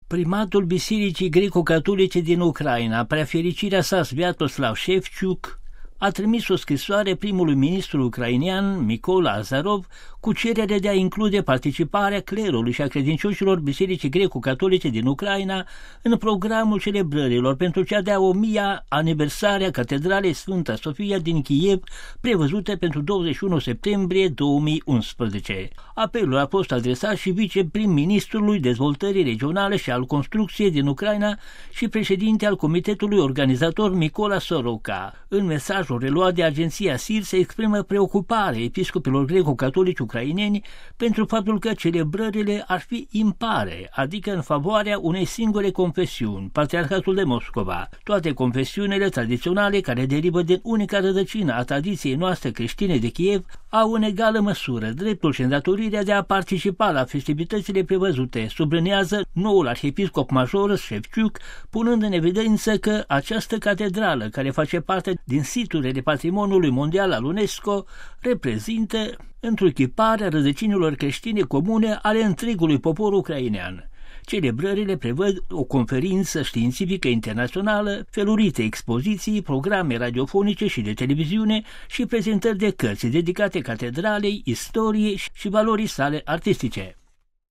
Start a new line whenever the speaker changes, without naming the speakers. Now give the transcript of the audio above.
Primatul Bisericii Greco-Catolice din Ucraina, Preafericirea sa Sviatoslav Șefciuc, a trimis o scrisoare primului ministru ucrainean, Mykola Azarov, cu cerere de a include participarea clerului și a credincioșilor Bisericii Greco-Catolice din Ucraina în programul celebrărilor pentru cea de-a 1000-a aniversare a Catedralei Sfânta Sofia din Kiev, prevăzute pentru 21 septembrie 2011. Apelul a fost adresat și viceprim-ministrului Dezvoltării Regionale și al Construcției din Ucraina și președinte al comitetului organizator Mykola Soroka. În mesajul reluat de agenția SIR se exprimă preocupare episcopilor greco-catolici ucraineni pentru faptul că celebrările ar fi impare, adică în favoarea unei singure confesiuni, Patriarhatul de Moscova. Toate confesiunile tradiționale care derivă din unica rădăcină a tradiției noastre creștine de Kiev au în egală măsură dreptul și îndatorirea de a participa la festivitățile prevăzute, subliniază noul arhiepiscop major Șefciuc, punând în evidență că această catedrală, care face parte din siturile patrimoniului mondial al UNESCO, reprezintă întruchiparea rădăcinilor creștine comune ale întregului popor ucrainean. Celebrările prevăd o conferință științifică internațională, felurite expoziții, programe radiofonice și de televiziune și prezentări de cărți dedicate catedralei, istoriei și valorii sale artistice.